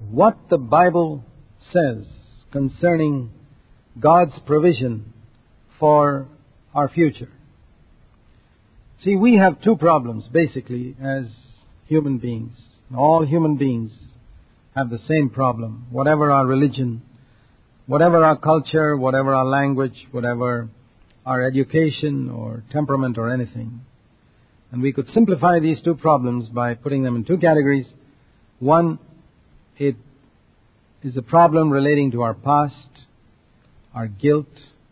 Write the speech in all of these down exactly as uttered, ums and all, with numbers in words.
what the Bible says concerning God's provision for our future. See, we have two problems, basically, as human beings. All human beings have the same problem. Whatever our religion, whatever our culture, whatever our language, whatever our education or temperament or anything. And we could simplify these two problems by putting them in two categories. One, it is a problem relating to our past, our guilt,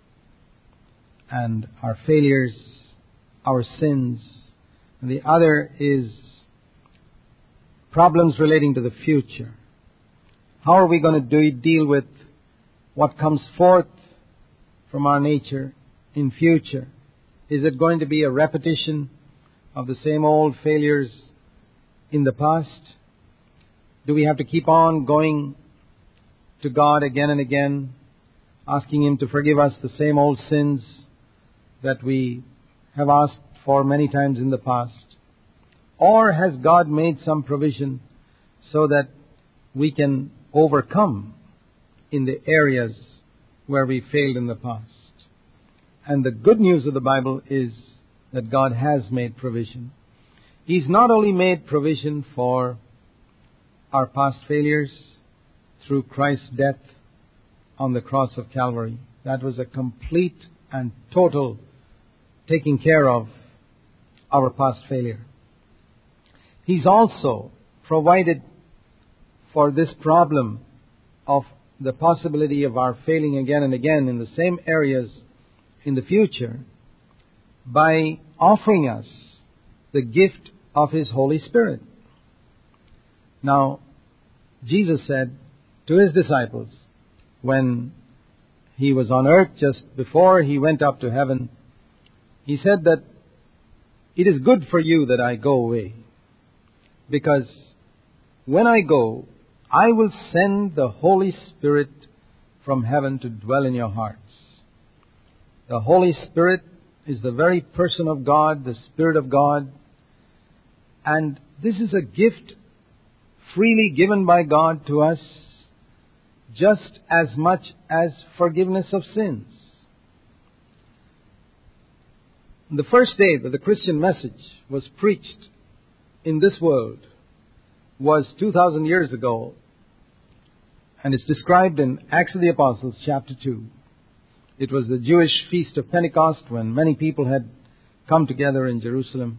and our failures, our sins. And the other is problems relating to the future. How are we going to do, deal with what comes forth from our nature in future? Is it going to be a repetition of the same old failures in the past? Do we have to keep on going to God again and again, asking Him to forgive us the same old sins that we have asked for many times in the past? Or has God made some provision so that we can overcome in the areas where we failed in the past? And the good news of the Bible is that God has made provision. He's not only made provision for our past failures through Christ's death on the cross of Calvary. That was a complete and total taking care of our past failure. He's also provided for this problem of the possibility of our failing again and again in the same areas in the future by offering us the gift of His Holy Spirit. Now, Jesus said to His disciples when He was on earth, just before He went up to heaven, He said that it is good for you that I go away, because when I go, I will send the Holy Spirit from heaven to dwell in your hearts. The Holy Spirit is the very person of God, the Spirit of God. And this is a gift freely given by God to us, just as much as forgiveness of sins. The first day that the Christian message was preached in this world was two thousand years ago, and it's described in Acts of the Apostles, chapter two. It was the Jewish feast of Pentecost when many people had come together in Jerusalem.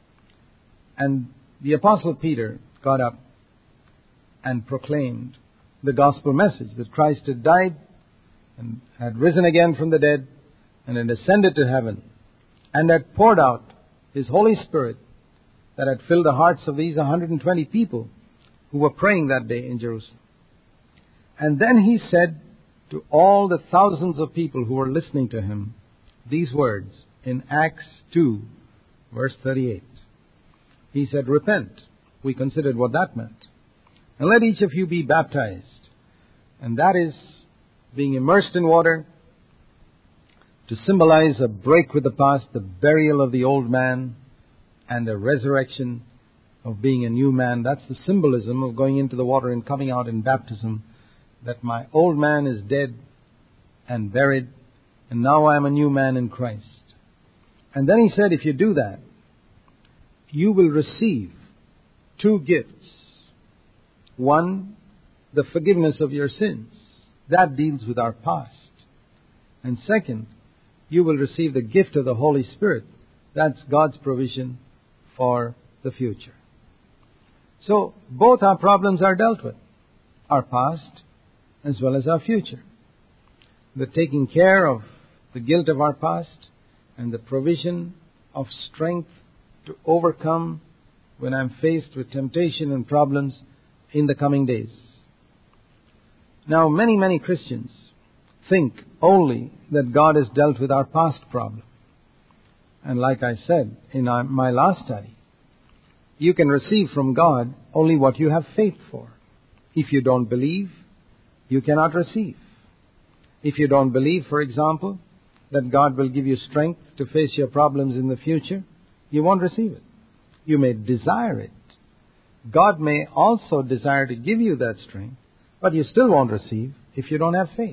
And the Apostle Peter got up and proclaimed the gospel message that Christ had died and had risen again from the dead and had ascended to heaven and had poured out His Holy Spirit that had filled the hearts of these one hundred twenty people who were praying that day in Jerusalem. And then He said to all the thousands of people who were listening to Him these words in Acts two, verse thirty-eight. He said, repent. We considered what that meant. And let each of you be baptized. And that is being immersed in water to symbolize a break with the past, the burial of the old man, and the resurrection of being a new man. That's the symbolism of going into the water and coming out in baptism, that my old man is dead and buried, and now I am a new man in Christ. And then He said, if you do that, you will receive two gifts. One, the forgiveness of your sins. That deals with our past. And second, you will receive the gift of the Holy Spirit. That's God's provision for the future. So, both our problems are dealt with. Our past as well as our future. The taking care of the guilt of our past and the provision of strength to overcome when I'm faced with temptation and problems in the coming days. Now, many, many Christians think only that God has dealt with our past problem. And like I said in our, my last study, you can receive from God only what you have faith for. If you don't believe, you cannot receive. If you don't believe, for example, that God will give you strength to face your problems in the future, you won't receive it. You may desire it, God may also desire to give you that strength, but you still won't receive if you don't have faith.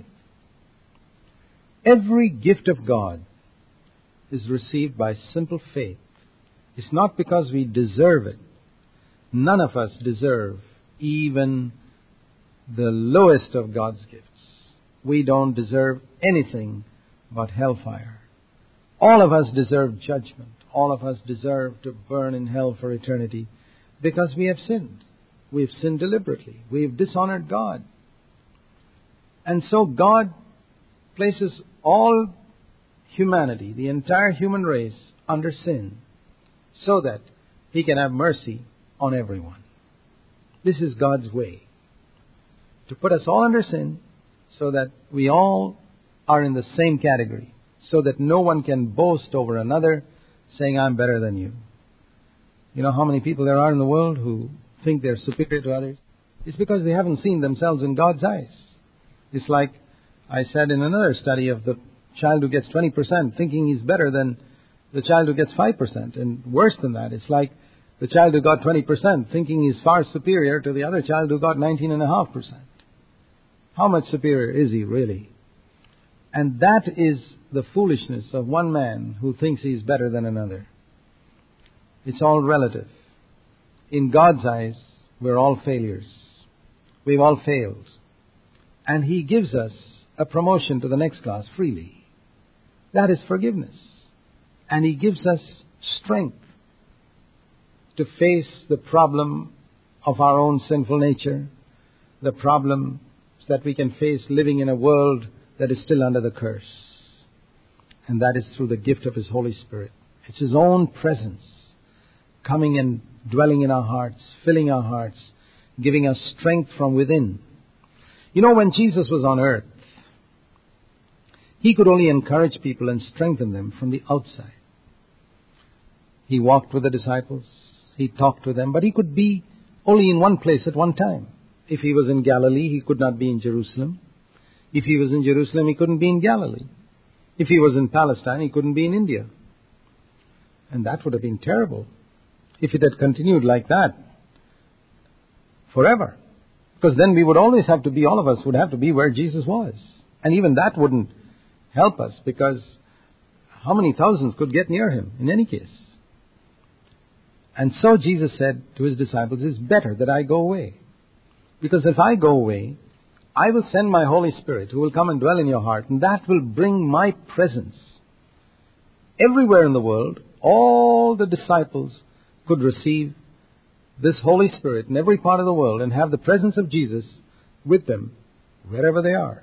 Every gift of God is received by simple faith. It's not because we deserve it. None of us deserve even the lowest of God's gifts. We don't deserve anything but hellfire. All of us deserve judgment. All of us deserve to burn in hell for eternity because we have sinned. We have sinned deliberately. We have dishonored God. And so God places all humanity, the entire human race, under sin so that He can have mercy on everyone. This is God's way, to put us all under sin so that we all are in the same category, so that no one can boast over another saying, I'm better than you. You know how many people there are in the world who think they're superior to others? It's because they haven't seen themselves in God's eyes. It's like I said in another study of the child who gets twenty percent thinking he's better than the child who gets five percent. And worse than that, it's like the child who got twenty percent thinking he's far superior to the other child who got nineteen point five percent. How much superior is he really? And that is the foolishness of one man who thinks he's better than another. It's all relative. In God's eyes, we're all failures. We've all failed. And He gives us a promotion to the next class freely. That is forgiveness. And He gives us strength to face the problem of our own sinful nature, the problem that we can face living in a world that is still under the curse. And that is through the gift of His Holy Spirit. It's His own presence coming and dwelling in our hearts, filling our hearts, giving us strength from within. You know, when Jesus was on earth, He could only encourage people and strengthen them from the outside. He walked with the disciples, He talked to them, but He could be only in one place at one time. If He was in Galilee, He could not be in Jerusalem. If He was in Jerusalem, He couldn't be in Galilee. If He was in Palestine, He couldn't be in India. And that would have been terrible if it had continued like that forever. Because then we would always have to be, all of us would have to be where Jesus was. And even that wouldn't help us, because how many thousands could get near Him in any case? And so Jesus said to His disciples, it's better that I go away. Because if I go away, I will send my Holy Spirit who will come and dwell in your heart, and that will bring my presence. Everywhere in the world, all the disciples could receive this Holy Spirit in every part of the world and have the presence of Jesus with them wherever they are.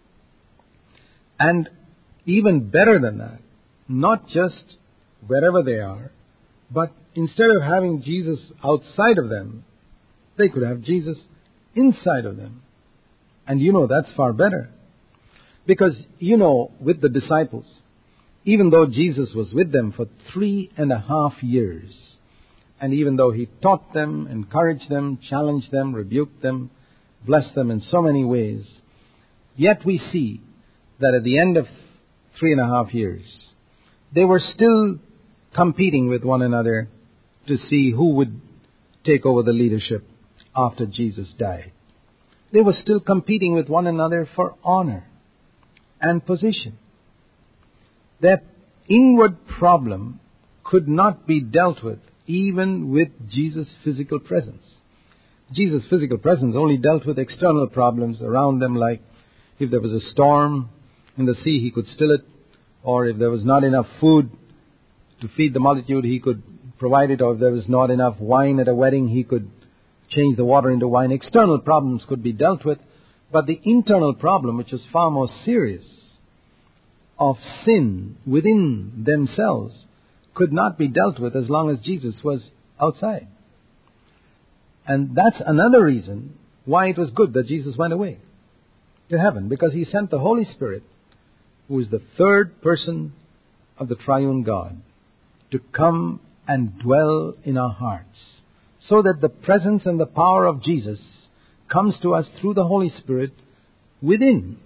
And even better than that, not just wherever they are, but instead of having Jesus outside of them, they could have Jesus inside of them. And you know, that's far better. Because, you know, with the disciples, even though Jesus was with them for three and a half years, and even though He taught them, encouraged them, challenged them, rebuked them, blessed them in so many ways, yet we see that at the end of three and a half years, they were still competing with one another to see who would take over the leadership after Jesus died. They were still competing with one another for honor and position. Their inward problem could not be dealt with even with Jesus' physical presence. Jesus' physical presence only dealt with external problems around them, like if there was a storm in the sea, He could still it, or if there was not enough food to feed the multitude, He could provide it, or if there was not enough wine at a wedding, He could change the water into wine. External problems could be dealt with, but the internal problem, which was far more serious, of sin within themselves, could not be dealt with as long as Jesus was outside. And that's another reason why it was good that Jesus went away to heaven, because He sent the Holy Spirit, who is the third person of the triune God, to come and dwell in our hearts, so that the presence and the power of Jesus comes to us through the Holy Spirit within.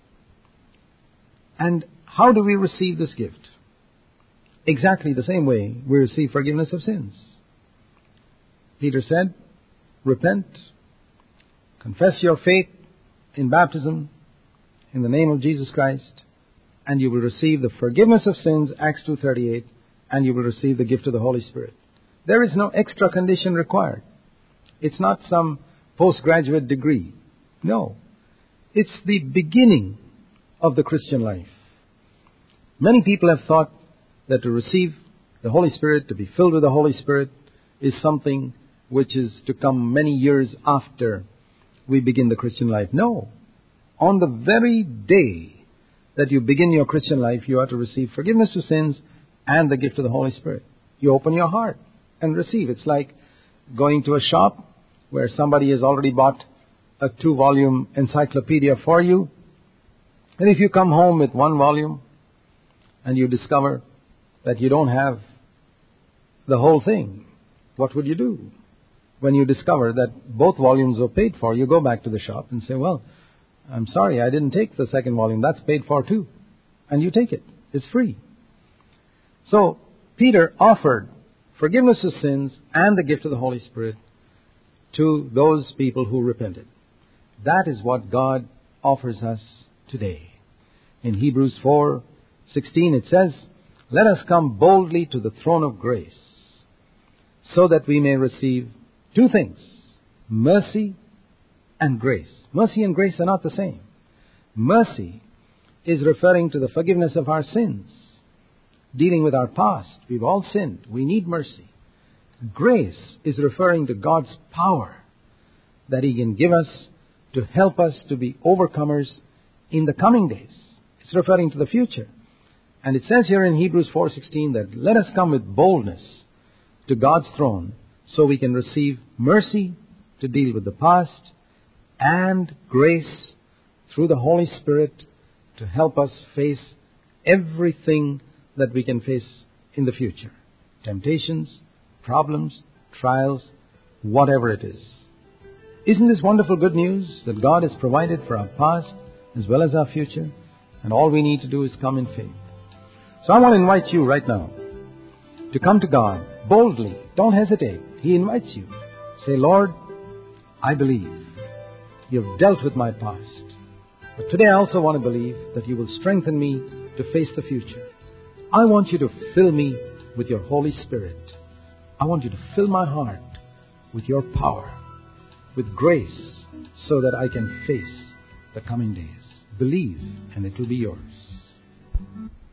And how do we receive this gift? Exactly the same way we receive forgiveness of sins. Peter said, repent, confess your faith in baptism in the name of Jesus Christ, and you will receive the forgiveness of sins, Acts two thirty-eight, and you will receive the gift of the Holy Spirit. There is no extra condition required. It's not some postgraduate degree. No. It's the beginning of the Christian life. Many people have thought that to receive the Holy Spirit, to be filled with the Holy Spirit, is something which is to come many years after we begin the Christian life. No. On the very day that you begin your Christian life, you are to receive forgiveness of sins and the gift of the Holy Spirit. You open your heart and receive. It's like going to a shop where somebody has already bought a two-volume encyclopedia for you. And if you come home with one volume and you discover that you don't have the whole thing, what would you do? When you discover that both volumes are paid for, you go back to the shop and say, well, I'm sorry, I didn't take the second volume. That's paid for too. And you take it. It's free. So, Peter offered forgiveness of sins and the gift of the Holy Spirit to those people who repented. That is what God offers us today. In Hebrews four sixteen it says, let us come boldly to the throne of grace, so that we may receive two things, mercy and grace. Mercy and grace are not the same. Mercy is referring to the forgiveness of our sins, dealing with our past. We've all sinned. We need mercy. Grace is referring to God's power that He can give us to help us to be overcomers in the coming days. It's referring to the future. And it says here in Hebrews four sixteen that let us come with boldness to God's throne so we can receive mercy to deal with the past and grace through the Holy Spirit to help us face everything that we can face in the future. Temptations, problems, trials, whatever it is. Isn't this wonderful good news that God has provided for our past as well as our future? And all we need to do is come in faith. So I want to invite you right now to come to God boldly. Don't hesitate. He invites you. Say, Lord, I believe you've dealt with my past. But today I also want to believe that you will strengthen me to face the future. I want you to fill me with your Holy Spirit. I want you to fill my heart with your power, with grace, so that I can face the coming days. Believe, and it will be yours.